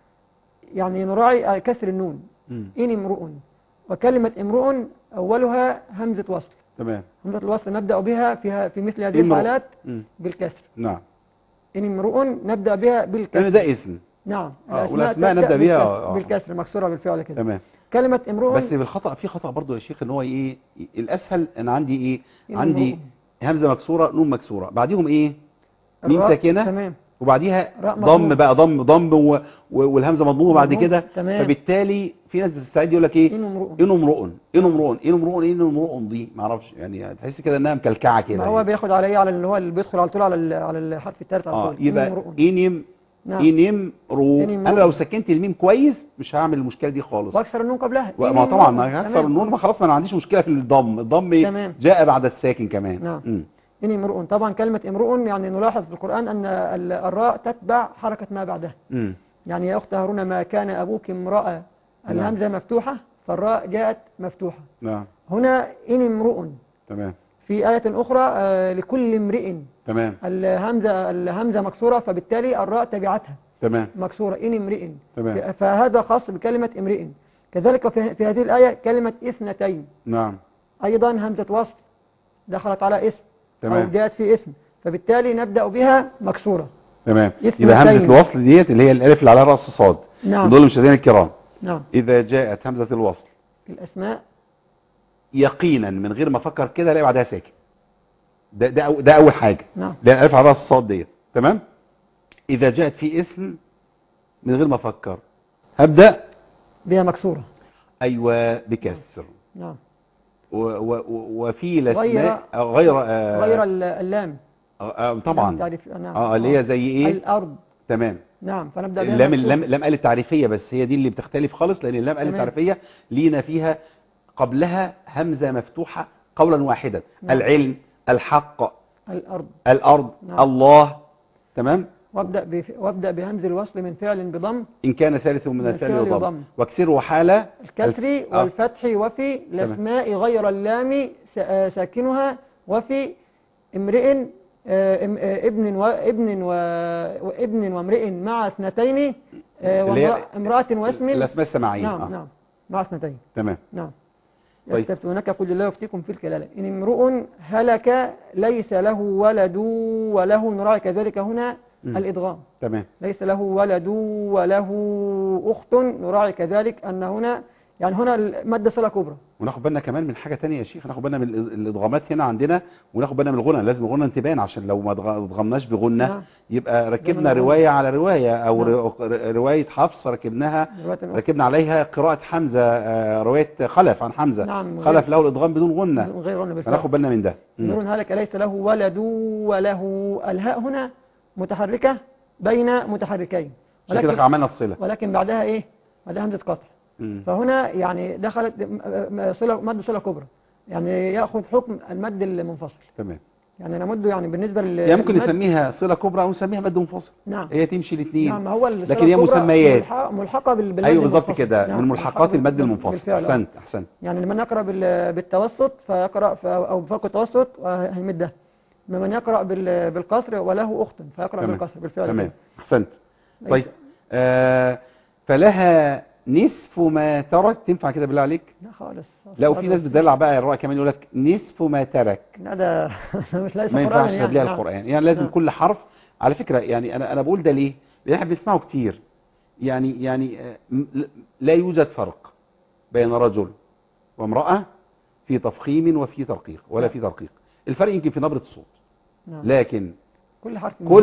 يعني نراعي كسر النون. مم. إن امرؤ. وكلمة امرؤ أولها همزة وصل. تمام. همزة الوصل نبدأ بها فيها في مثل هذه امرؤ. الحالات مم. بالكسر. نعم. إن امرؤ نبدأ بها بالكسر. لان ده اسم. نعم. آه، الأسماء والأسماء تبدأ نبدأ بها، بالكسر, آه. بالكسر مكسورة بالفعل كده. تمام. كلمة امرؤ بس بالخطأ في خطأ برضو يا شيخ ان هو ايه الاسهل ان عندي ايه إن عندي امرؤ. همزة مكسورة نون مكسورة بعديهم ايه ميم الراء. ساكنة تمام. وبعديها راء ضم مضموم. بقى ضم ضم و... و... والهمزة مضمومة بعد مضموم. كده. تمام. فبالتالي في ناس بتستعد يقول لك ايه إن امرؤ. ان امرؤ ان امرؤ ان امرؤ ان امرؤ دي ما اعرفش يعني تحس كده انها مكلكعه كده. ما هو يعني. بياخد عليه على اللي هو اللي بيدخل على طول على ال- على الحرف الثالث على اه طول. إن يبقى امرؤ. انم نعم. انم رو. إن امرؤ. انا لو سكنت الميم كويس مش هعمل المشكله دي خالص. واكسر النون قبلها. و- إن ما طبعا امرؤ. ما هكسر تمام. النون ما خلاص ما انا عنديش مشكله في الضم. الضم تمام. جاء بعد الساكن كمان. نعم. مم. إن امرؤ. طبعا كلمة امرؤ يعني نلاحظ في القرآن أن ال- الراء تتبع حركة ما بعدها. مم. يعني يا أخت هارون ما كان أبوك امرأة. الهمزة مفتوحة فالراء جاءت مفتوحة. نعم. هنا إن امرؤ. تمام. في آية أخرى آه، لكل امرئ. تمام. الهمزة الهمزة مكسورة فبالتالي الراء تبعتها تمام. مكسورة. إن امرئ. تمام. فهذا خاص بكلمة امرئ. كذلك في في هذه الآية كلمة اثنتين نعم. أيضا همزة وصل دخلت على اسم أو تمام. جاءت في اسم فبالتالي نبدأ بها مكسورة. تمام. اثنتين. يبقى همزه الوصل ديت اللي هي الالف اللي عليها راس صاد. نعم. دول المشاهدين الكرام نعم. اذا جاءت همزه الوصل الأسماء يقينا من غير ما افكر كده الاقي بعدها ساكن. ده ده أو ده اول حاجه. نعم. لان الالف على راس الصاد ديت. تمام. اذا جاءت في اسم من غير ما افكر هبدا بها مكسورة. ايوه بكسر. نعم. و و و- وفي الاسماء غير غير آه غير ال- اللام. آه آه لام طبعا تعريف. نعم. اه اللي هي زي ايه الأرض. تمام. نعم. فنبدأ بها اللام مكسورة. اللام اللام قال التعريفيه بس هي دي اللي بتختلف خالص لان اللام قال تمام. التعريفيه لينا فيها قبلها همزه مفتوحه قولا واحدا. نعم. العلم الحق الأرض. الارض نعم. الله. تمام. وابدأ بف... وابدأ بهمز الوصل من فعل بضم. ان كان ثالث من من الفعل الفعل يضم يضم. واكسره حال الكسر آه. والفتح وفي الأسماء غير اللام س- آه ساكنها وفي امرئ آه، ام- آه، ابن وابن وابن وامرئ مع اثنتين آه، اللي هي وامرأة- امرأة واسم. الاسماء السماعيه. نعم آه. نعم مع اثنتين. تمام. نعم. طيب. يستفتونك قل الله يفتيكم في الكلالة. إن امرؤ هلك ليس له ولد وله نراعي كذلك هنا مم. الإدغام. تمام. ليس له ولد وله أخت نراعي كذلك أن هنا يعني هنا المادة صلة كبرى. وناخد بالنا كمان من حاجه تانية يا شيخ ناخد بالنا من ال- الادغامات هنا عندنا وناخد بالنا من الغنى لازم الغنى تبان عشان لو ما ادغ- ادغمناش بغنى نعم. يبقى ركبنا زمن الغنى. روايه على روايه او نعم. رو- روايه حفص ركبناها دلوقتي نعم. ركبنا عليها قراءه حمزه آه، روايه خلف عن حمزه. نعم. خلف له الادغام بدون غنى. غير غنى بالفعل. فناخد بالنا من ده. مم. نور هلك ليس له ولد وله الهاء هنا متحركة بين متحركين عشان كده عملنا الصله. ولكن بعدها ايه بعدها همزة قطع. مم. فهنا يعني دخلت م- م- صلة مد صلة كبرى، يعني يأخذ حكم المد المنفصل. تمام. يعني نمده يعني بالنسبة لل يعني ممكن للمد- نسميها صلة كبرى او نسميها مد منفصل. نعم. هي تمشي الاثنين. نعم، هو الصلة لكن هي الكبرى مسميات. ملحق- ملحقة بال- بالمد ايوه بالظبط المنفصل. كده، نعم، من ملحقة ملحقات بال- المد بال- المنفصل. بالفعل. آه. احسنت احسنت. يعني لمن يقرأ بال- بالتوسط فيقرأ ف- أو بفوق التوسط آه، هيمدها. من يقرأ بال- بالقصر وله أخت فيقرأ تمام. بالقصر بالفعل. تمام كده. احسنت. أي- طيب آه فلها نصف ما ترك، تنفع كده بالله عليك؟ لا خالص. لا، وفي ناس بتدلع بقى الراء كمان يقول لك نصف ما ترك. لا ده مش ليس ما قرآنا ينفعش يعني. قبلها نعم. القرآن، يعني لازم نعم. كل حرف. على فكرة يعني انا انا بقول ده ليه؟ لان احنا بنسمعه كتير. يعني يعني آه، م- لا يوجد فرق بين رجل وامرأة في تفخيم وفي ترقيق، ولا في ترقيق. الفرق يمكن في نبرة الصوت، نعم. لكن كل حرف من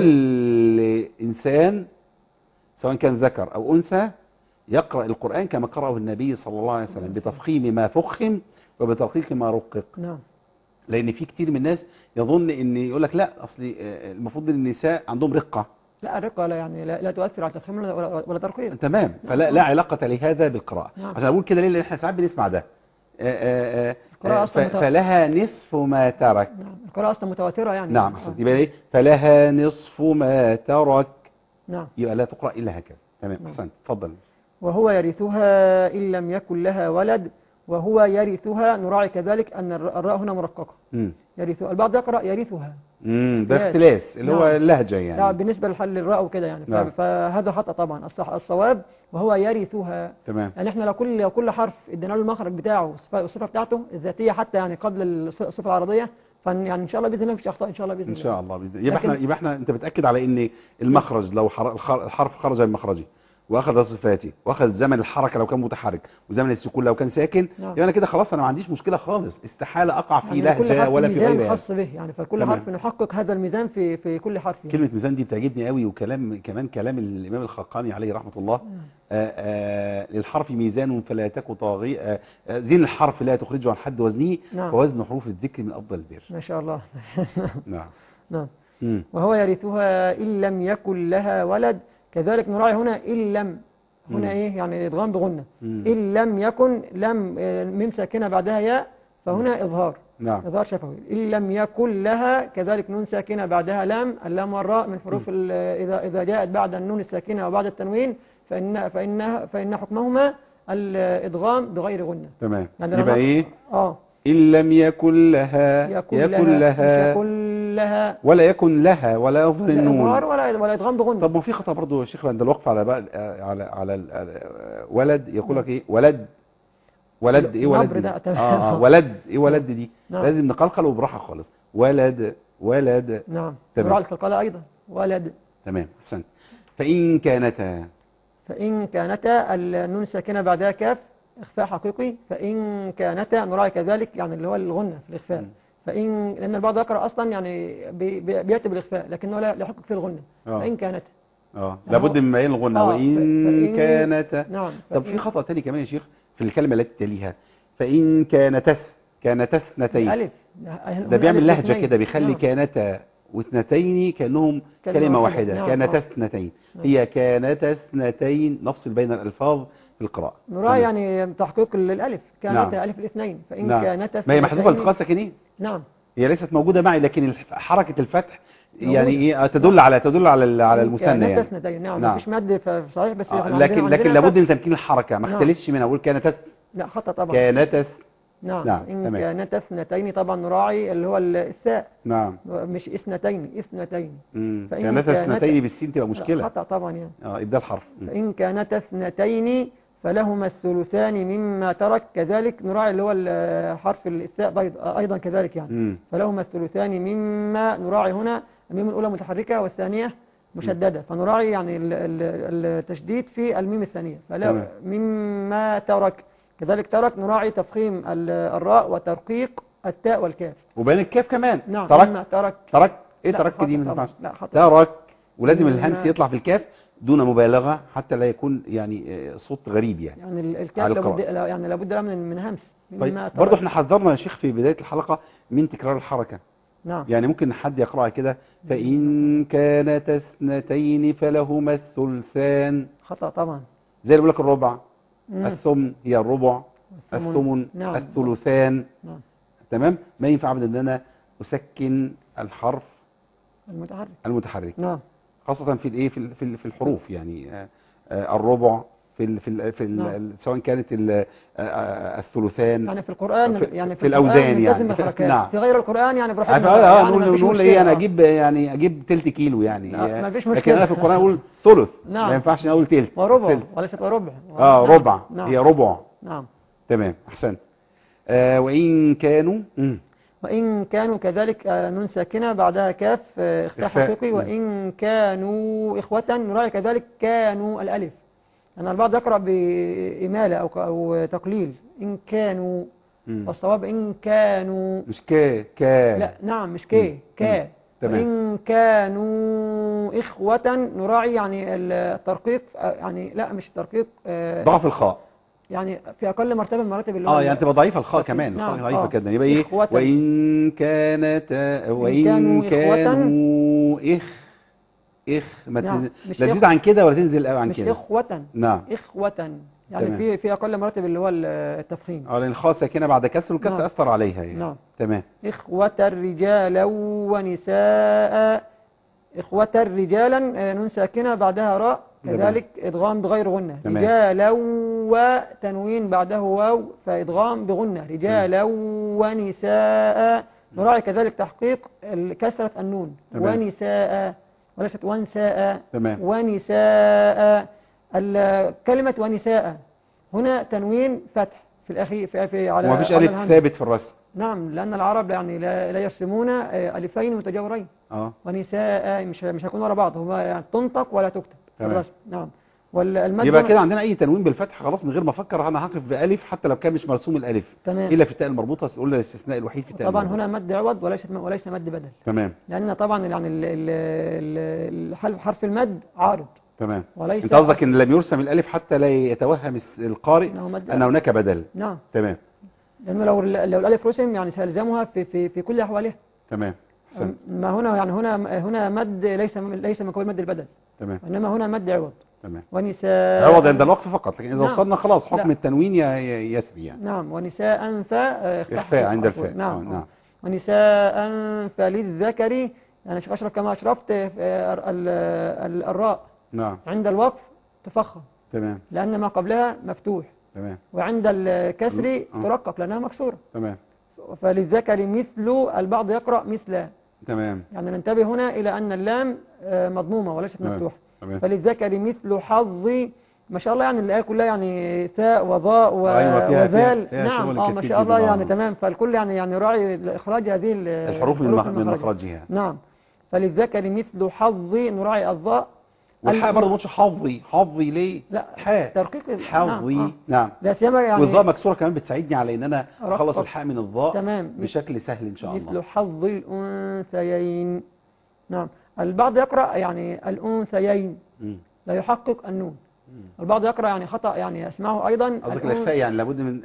كل إنسان سواء كان ذكر أو أنثى يقرأ القرآن كما قرأه النبي صلى الله عليه وسلم، بتفخيم ما فخم وبترقيق ما رقق. نعم. لأن في كتير من الناس يظن إن يقول لك لا، أصلي آه، المفروض إن النساء عندهم رقة. لا الرقة لا يعني لا, لا تؤثر على تفخيم ولا, ولا, ولا ترقيق. تمام. فلا لا علاقة لهذا بالقراءة. نعم. عشان أقول كده ليه؟ لأن احنا ساعات بنسمع ده. آه، آه، آه، القراءة آه، أصلاً ف- متو- فلها نصف ما ترك. نعم. القراءة أصلا متواترة يعني. نعم آه. أحسنت. يبقى إيه؟ فلها نصف ما ترك. نعم. يبقى لا تقرأ إلا هكذا. تمام نعم. أحسنت. اتفضل. وهو يرثها إن لم يكن لها ولد. وهو يرثها نراعي كذلك أن الر- الراء هنا مرققة. امم يرثها، البعض يقرأ يرثها. امم ده ياس. اختلاس اللي هو نعم. اللهجة لا يعني. بالنسبة لحل الراء وكده يعني. ف- نعم. فهذا خطأ طبعا. الصح الصواب وهو يرثها. تمام. يعني احنا لو كل لو كل حرف ادينا له المخرج بتاعه الصفة- الصفة بتاعته الذاتية حتى يعني قبل الص- الصفة العرضية، فن يعني ان شاء الله باذن الله مفيش اخطاء ان شاء الله باذن ان الله. شاء الله بإذن- يبقى احنا لكن- يبقى احنا انت بتاكد على ان المخرج لو حر- الخر- الحرف خرج من مخرجه واخذ صفاتي واخذ زمن الحركه لو كان متحرك وزمن السكون لو كان ساكن، نعم. يبقى انا كده خلاص انا ما عنديش مشكله خالص. استحاله اقع في يعني كل لهجه حرف ولا في ميزان غيرها. خاص به يعني، فكل تمام. حرف نحقق هذا الميزان في في كل حرف يعني. كلمه ميزان دي بتعجبني قوي، وكلام كمان كلام الامام الخقاني عليه رحمه الله. نعم. آآ آآ للحرف ميزان فلا تك طاغي، آآ آآ زين الحرف لا تخرجه عن حد وزنه، نعم. فوزن حروف الذكر من افضل البر. ما شاء الله. نعم. نعم. مم. وهو يرثها إن لم يكن لها ولد. كذلك نراعي هنا إن لم، هنا مم. إيه يعني إدغام بغنة. مم. إن لم يكن، لم آه، ميم ساكنة بعدها ياء، فهنا إظهار. نعم. إظهار شفوي. إن لم يكن لها كذلك نون ساكنة بعدها لام، اللام والراء من حروف ال- إذا إذا جاءت بعد النون الساكنة وبعد التنوين فإن فإن فإن حكمهما الإدغام بغير غنة. تمام. يعني لو يبقى نط- ايه؟ آه إن لم يكن لها يكن, يكن لها, لها يكن لها ولا يكن لها ولا يظهر لا إظهار النون. ولا ولا إدغام بغنة. طب ما في خطأ برضه يا شيخ عند الوقف على بقى على على ال- على- ولد يقول لك ايه؟ ولد ولد ايه ولد النبر دي؟ ده، تمام. اه اه ولد ايه ولد دي؟ نعم. لازم نقلقل وبراحه خالص. ولد ولد. نعم. تمام. نراعي القلقلة أيضا. ولد. تمام احسنت. فإن كانتا. فإن كانتا النون ساكنة بعدها كاف إخفاء حقيقي. فإن كانتا نراعي كذلك يعني اللي هو الغنة في الإخفاء. مم. فإن لأن البعض يقرأ أصلا يعني بي- بي- بيأتي بالإخفاء لكنه لا لا يحقق في الغنة. آه. فإن كانتا. اه لابد من بيان الغنة. آه، وإن ف- فإن- كانتا. نعم. طب فإن- في خطأ تاني كمان يا شيخ في الكلمة التي تليها. فإن كانتا كانتا اثنتين. ألف. ده بيعمل لهجة اثنين. كده بيخلي نعم. كانتا واثنتين كأنهم كلمة كلمة واحدة. واحدة. نعم. كانتا آه. اثنتين. نعم. هي كانتا اثنتين، نفصل بين الألفاظ في القراءة. نراعي تمام. يعني تحقيق الألف. كانتا نعم. ألف الاثنين. فإن نعم. كانتا ما هي محذوفة اثنتين- التقاء ساكنين. نعم. هي ليست موجودة معي، لكن الف- حركة الفتح يعني موجودة. ايه تدل على تدل على ال- على إن المثنى كانتا يعني. اثنتين. نعم. نعم. مفيش مد ف- صحيح بس آه، إحنا لكن عندنا- لكن عندنا لابد من فتح. تمكين الحركة، ما نعم. اختلسش منها. اقول كانتا لا خطأ طبعا. كانتا. نعم. نعم، إن تمام. كانتا اثنتين طبعا نراعي اللي هو الساء، نعم. مش اثنتين، اثنتين. امم فإن كانتا كانتا- اثنتين بالسين تبقى لا، مشكلة. خطأ طبعا يعني. اه ابدال الحرف. مم. فإن كانتا اثنتين فلهما الثلثان مما ترك. كذلك نراعي اللي هو ال- حرف الثاء بيض- أيضا كذلك يعني. مم. فلهما الثلثان مما نراعي هنا الميم الأولى متحركة والثانية مشددة، فنراعي يعني ال- ال- التشديد في الميم الثانية. فلا تمام. مما ترك. كذلك ترك نراعي تفخيم ال- الراء وترقيق التاء والكاف. وبين الكاف كمان. نعم. ترك مما ترك. ترك ايه لا، ترك خطأ دي ما طبعا. تنفعش. لا خطأ. ترك ولازم مما- الهمس يطلع في الكاف دون مبالغة حتى لا يكون يعني آه، صوت غريب يعني. يعني ال- الكاف على لابد القراءة. لا- يعني لابد لها من من همس. طيب مما ترك. برضه احنا حذرنا يا شيخ في بداية الحلقة من تكرار الحركة. نعم. يعني ممكن حد يقرأها كده فإن كانت اثنتين فلهما الثلثان، خطأ طبعا. زي اللي بيقول لك الربع. مم. الثمن هي الربع، الثمن. الثمن، نعم. الثلثان. نعم. تمام. ما ينفع ابدا ان انا اسكن الحرف المتحرك. المتحرك، نعم. خاصة في الايه في ال- في ال- في الحروف، يعني آه، آه، الربع في ال في ال في نعم. ال سواء كانت ال- آه، آه، الثلثان، يعني في القرآن في, يعني في, في القرآن الاوزان نلتزم يعني. بالحركات. نعم. في غير القرآن يعني عارف، براحتنا اه بقى، آه، يعني نقول ما فيش نقول مشكلة. ايه، انا آه. اجيب يعني اجيب تلت كيلو يعني، لا، ما فيش لكن مشكلة. انا في القرآن اقول ثلث، نعم. ما ينفعش اقول تلت. وربع ثلث. وليست وربع. اه نعم. ربع، نعم. هي ربع. نعم. تمام، احسنت. آه وان كانوا مم. وإن كانوا كذلك آه، نون ساكنة بعدها كاف آه، إخفاء إخفاء. حقيقي. مم. وإن كانوا إخوة نراعي كذلك كانوا الألف. أنا البعض يقرأ بإمالة أو ك- أو تقليل إن كانوا، مم. والصواب إن كانوا. مش كا كا لا نعم مش مم. كي كا. مم. تمام. وإن كانوا إخوة نراعي يعني الترقيق آه، يعني لا مش الترقيق آه، ضعف الخاء. يعني في أقل مرتبة من مراتب اللي هو اه يعني تبقى ضعيفة الخاء الترقيق. كمان، الخاء نعم. ضعيفة آه. كده، يبقى ايه إخوة. وان كانت وان كانوا إخوة. كانوا اخ اخ ما نعم. تن- مش لا تزيد إخ- عن كده ولا تنزل قوي عن مش كده. إخوة. نعم. إخوة يعني تمام. في في أقل مراتب اللي هو التفخيم. اه لان الخاء ساكنة بعد كسر، والكسر نعم. اثر عليها يعني. نعم. تمام. إخوة رجالا ونساء. إخوة رجالا آه، نون ساكنة بعدها راء تمام. كذلك إدغام بغير غنة. تمام. رجالا وتنوين بعده واو فإدغام بغنة. رجالا ونساء نراعي كذلك تحقيق كسرة النون. تمام. ونساء وليست ونساء. تمام. ونساء. ال- كلمة ونساء هنا تنوين فتح في الأخير في, في على ومفيش على الف الهمزة. ثابت في الرسم. نعم لأن العرب يعني لا, لا يرسمون آه، ألفين متجاورين. اه ونساء مش مش هيكون ورا بعض، هو يعني تنطق ولا تكتب في تمام. الرسم. نعم. والمد يبقى كده عندنا اي تنوين بالفتح خلاص من غير ما افكر انا هقف بالف حتى لو كان مش مرسوم الالف. تمام. الا في التاء المربوطه، قلنا الاستثناء الوحيد في التاء طبعا المربوطة. هنا مد عوض وليس وليس مد بدل. تمام. لأن طبعا يعني ال- ال- ال- حرف حرف المد عارض تمام. وليس. انت قصدك ان لم يرسم الالف حتى لا يتوهم الس- القارئ إنه مد ان هناك بدل. نعم. تمام. لأنه لو لو الألف رسم يعني سيلزمها في في في كل أحوالها. تمام. احسنت. ما هنا يعني هنا هنا مد ليس ليس من قبيل مد البدل، تمام. وإنما هنا مد عوض. تمام. ونساء. عوض عند الوقف فقط، لكن اذا نعم. وصلنا خلاص حكم لا. التنوين ي- ي- يسري يعني. نعم. ونساء فا إخفاء عند الفاء. نعم. آه، نعم. ونساء فللذكر يعني شوف أشرف كما أشرفت في ال- ال- الراء نعم. عند الوقف تفخم تمام. لأن ما قبلها مفتوح، تمام. وعند الكسر آه. ترقق لأنها مكسورة. تمام. فللذكر مثل، البعض يقرأ مثل. تمام. يعني ننتبه هنا إلى أن اللام آه، مضمومة وليست تمام. مفتوحة. تمام. فللذكر مثل حظ. ما شاء الله يعني الآية كلها يعني تاء وضاء و- أيوة، فيها- وذال. فيها- فيها نعم شغل اه ما كتير شاء الله جداً. يعني آه. تمام. فالكل يعني يعني راعي إخراج هذه ال- الحروف من مخ- من مخرجها. نعم. فللذكر مثل حظ نراعي الضاء. والحاء ال- برضه ما تقولش حظي، حظي ليه؟ لا حاء ترقيق ال- حظي. نعم, آه. نعم. لا سيما يعني والضاء مكسوره كمان بتساعدني على ان انا رقق. اخلص الحاء من الضاء تمام. بشكل سهل ان شاء مثل الله. حظ الأنثيين. نعم. البعض يقرأ يعني الأنثيين مم. لا يحقق النون. مم. البعض يقرأ يعني خطأ يعني اسمعه أيضا قصدك الأن- الاخفاء يعني لابد من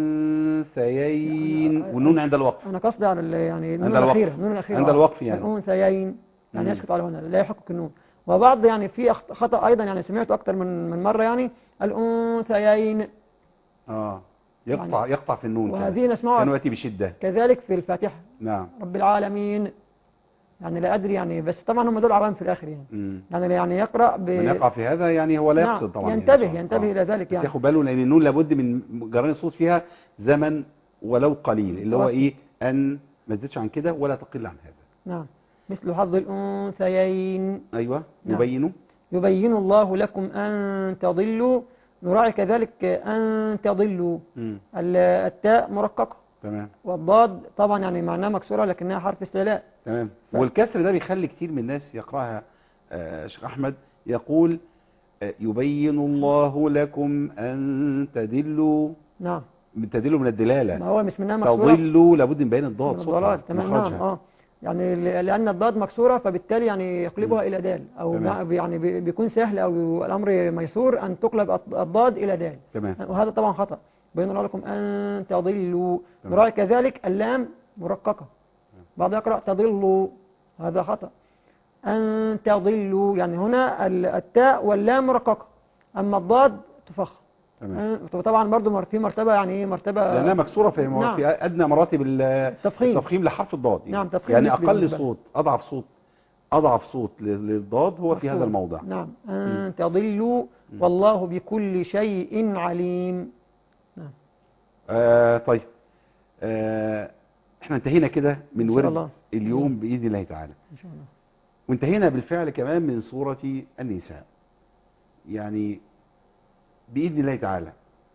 الانثيين يعني- والنون عند الوقف. أنا قصدي على ال- يعني النون عند الوقف. الأخيرة النون الأخيرة عند آه. الوقف يعني. الأنثيين يعني مم. يسكت على هنا لا يحقق النون. وبعض يعني في أخط- خطأ أيضا يعني سمعته أكثر من من مرة يعني الأنثيين اه يقطع يقطع في النون كده. وهذه نسمعها كانوا ياتي بشده. كذلك في الفاتحة نعم. رب العالمين. يعني لا أدري يعني بس طبعا هم دول عوام في الآخر يعني. مم. يعني يعني يقرأ ب... من يقع في هذا يعني هو لا نعم. يقصد طبعا. ينتبه يعني ينتبه آه. إلى ذلك بس يعني. ياخد باله لان النون لابد من جران الصوت فيها زمن ولو قليل، اللي هو متوسط. ايه ان ما تزيدش عن كده ولا تقل عن هذا. نعم. مثل حظ الأنثيين. ايوه. نعم. يبين. يبين الله لكم أن تضلوا نراعي كذلك أن تضلوا. مم. ال- التاء مرققة تمام. والضاد طبعا يعني معناها مكسورة لكنها حرف استعلاء. تمام. ف- والكسر ده بيخلي كتير من الناس يقراها آه، شيخ احمد يقول آه، يبين الله لكم ان تدلوا. نعم. تدلوا من ما الدلاله. هو مش منها مكسورة تضلوا لابد من بيان الضاد من صوتها الضلال. تمام. نعم. مخرجها. اه يعني ل- لأن الضاد مكسورة فبالتالي يعني يقلبها إلى دال أو تمام. مع- يعني بي- بيكون سهل أو الأمر ميسور أن تقلب الض- الضاد إلى دال. تمام. وهذا طبعا خطأ. بين الله لكم أن تضلوا تمام. نراعي كذلك اللام مرققة. بعض يقرأ تضلوا هذا خطأ. أن تضلوا يعني هنا ال- التاء واللام مرققة أما الضاد تفخم. تمام. آه، طبعا برضو مر- في مرتبة يعني ايه مرتبة لانها مكسوره في نعم. في ادنى مراتب ال- التفخيم. التفخيم لحرف الضاد يعني, نعم، تفخيم يعني نسبي اقل بالنسبة له. صوت اضعف صوت اضعف صوت لل- للضاد هو في هذا مفهوم. الموضع. نعم. أن تضلوا والله بكل شيء عليم. نعم. آه طيب آه احنا انتهينا كده من إن شاء ورد الله. اليوم باذن الله تعالى، إن شاء الله. وانتهينا بالفعل كمان من سورة النساء. يعني بإذن الله تعالى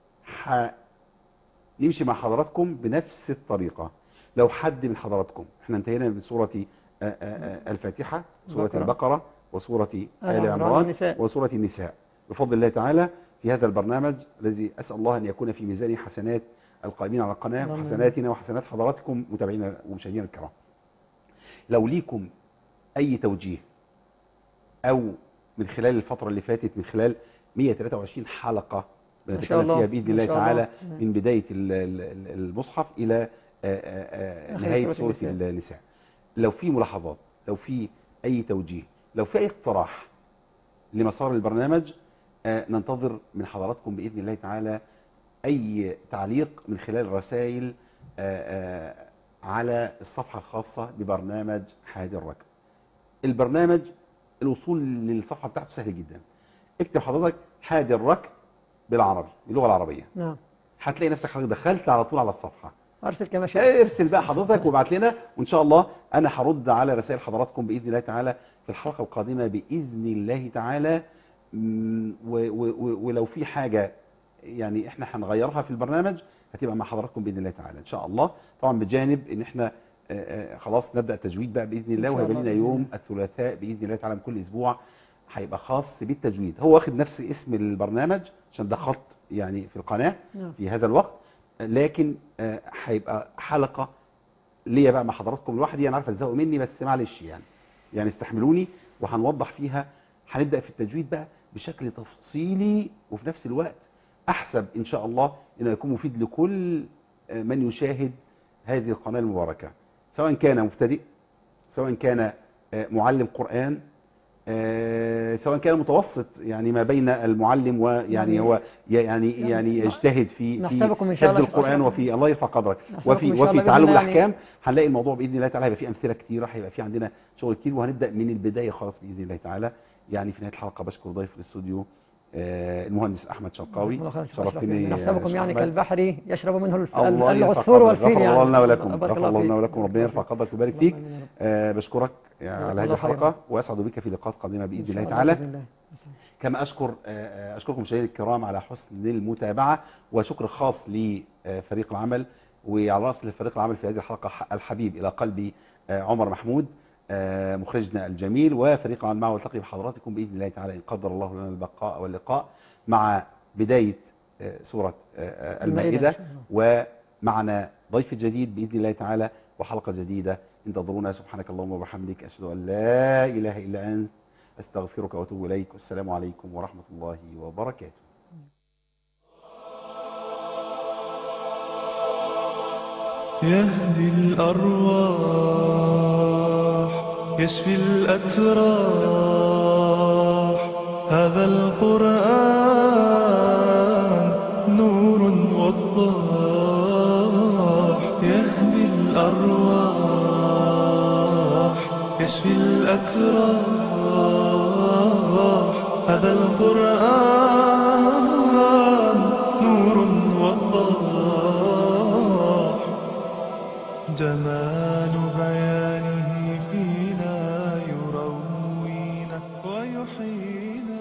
نمشي مع حضراتكم بنفس الطريقة. لو حد من حضراتكم، احنا انتهينا من سورة آه، آه، آه، الفاتحة، سورة البقرة. البقرة، وسورة آل آل عمران عمران، والنساء. وسورة النساء. بفضل الله تعالى في هذا البرنامج الذي أسأل الله أن يكون في ميزان حسنات القائمين على القناة اللهم وحسناتنا وحسنات حضراتكم متابعينا ومشاهدينا الكرام. لو ليكم أي توجيه أو من خلال الفترة اللي فاتت، من خلال مئة وثلاثة وعشرين حلقة ما شاء بنتكلم الله. فيها بإذن ما الله شاء تعالى الله. من بداية ال- ال- المصحف إلى آه، آه، آه، آخر نهاية سورة سورة النساء. النساء، لو في ملاحظات، لو في أي توجيه، لو في أي اقتراح لمسار البرنامج، آه، ننتظر من حضراتكم بإذن الله تعالى أي تعليق من خلال رسائل آه، آه، على الصفحة الخاصة ببرنامج حادي الركب. البرنامج الوصول للصفحة بتاعته سهل جدا. اكتب حضرتك حادي الركب بالعربي باللغة العربية، نعم. هتلاقي نفسك حضرتك دخلت على طول على الصفحة. أرسل كما شاء. ارسل بقى حضرتك وابعت لنا، وان شاء الله انا هرد على رسائل حضراتكم باذن الله تعالى في الحلقه القادمه باذن الله تعالى. م، و- و- و- ولو في حاجه يعني احنا هنغيرها في البرنامج هتبقى مع حضراتكم باذن الله تعالى ان شاء الله. طبعا بجانب ان احنا آه، آه، خلاص نبدا التجويد بقى باذن الله، إن شاء وهيبقى الله لنا بإذن يوم الله. الثلاثاء باذن الله تعالى من كل اسبوع هيبقى خاص بالتجويد. هو واخد نفس اسم البرنامج عشان ده خط يعني في القناه نعم. في هذا الوقت، لكن آه، هيبقى حلقه ليا بقى مع حضراتكم لوحدي. انا عارف تزهقوا مني بس معلش يعني يعني استحملوني، وهنوضح فيها. هنبدا في التجويد بقى بشكل تفصيلي، وفي نفس الوقت احسب ان شاء الله انه يكون مفيد لكل آه، من يشاهد هذه القناه المباركه، سواء كان مبتدئ، سواء كان آه، معلم قران، آه، سواء كان متوسط يعني ما بين المعلم ويعني يعني- هو يعني يعني يعني يجتهد في في نحسبكم إن شاء حفظ الله القرآن أشرف. وفي الله يرفع قدرك نحسبكم وفي إن شاء الله وفي بإذن تعلم الله يعني. الأحكام. هنلاقي الموضوع بإذن الله تعالى هيبقى فيه أمثلة كتيرة، هيبقى فيه عندنا شغل كتير، وهنبدأ من البداية خالص بإذن الله تعالى. يعني في نهاية الحلقة بشكر ضيف الاستوديو آه، المهندس أحمد شرقاوي. الله خير. شرفتني. شرفتني يا نحسبكم شيخ يعني أحمد. كالبحر يشرب منه الف- الله يرفع العصفور قدرك. والفيل غفر يعني. الله لنا ولكم، بارك غفر الله فيك. لنا ولكم، ربنا يرفع قدرك ويبارك فيك. اللهم آمين يا رب. آه، بشكرك يعني على هذه الله خيرا. الحلقة، وأسعد بك في لقاءات قادمة إن بإذن شاء الله تعالى. بإذن الله. كما أشكر آه، أشكركم مشاهدينا الكرام على حسن المتابعة، وشكر خاص لفريق العمل، وعلى رأس فريق العمل في هذه الحلقة الحبيب إلى قلبي آه، عمر محمود آه، مخرجنا الجميل، وفريق العمل معه. والتقي بحضراتكم بإذن الله تعالى إن قدر الله لنا البقاء واللقاء مع بداية آه، سورة آه، المائدة المائدة، إن شاء الله. ومعنا ضيف جديد بإذن الله تعالى وحلقة جديدة. انتظرونا. سبحانك اللهم وبحمدك، أشهد أن لا إله إلا أنت، أستغفرك وأتوب إليك. والسلام عليكم ورحمة الله وبركاته. يهدي الأرواح يشفي الأتراح، هذا القرآن نور وضاح. يهدي الأرواح يشفي الأتراح، هذا القرآن نور وضاح. جمال بيانه فينا يروينا ويحيينا.